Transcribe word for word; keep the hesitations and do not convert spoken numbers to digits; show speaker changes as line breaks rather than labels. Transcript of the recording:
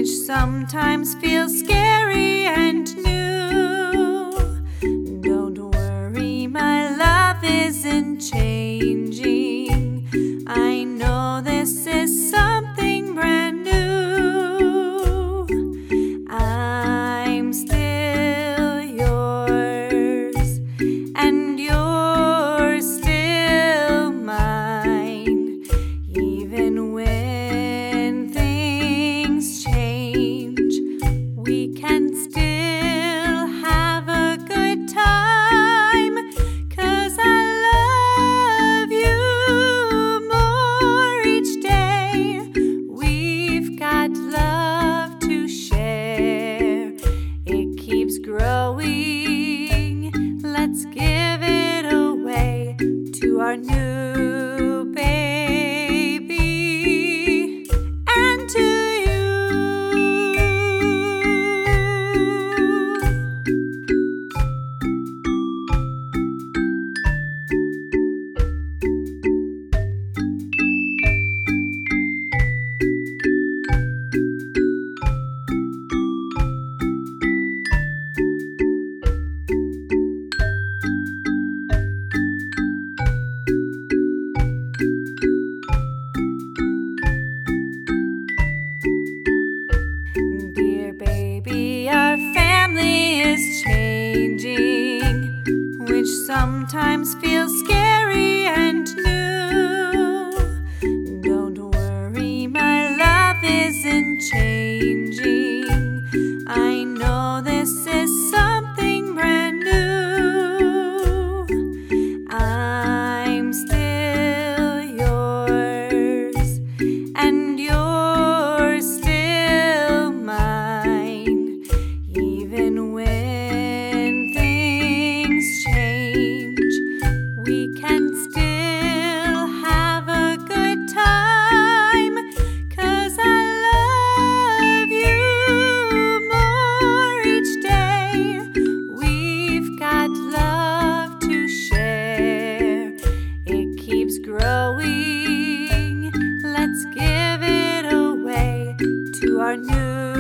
which sometimes feels scary and new. Don't worry, my love isn't changing. I know this is something brand new. I'm still yours, and you're still mine, even when things change. We can still have a good time, 'cause I love you more each day. We've got love to share, it keeps growing. Let's give it away to our new baby and to you. Dear baby, our family is changing, which sometimes feels scary and new. Don't worry, my love isn't changing. I know this is something brand new. I'm still yours, and you're still mine, even when things change. We can still have a good time, 'cause I love you more each day. We've got love to share, it keeps growing. Let's give it away to our new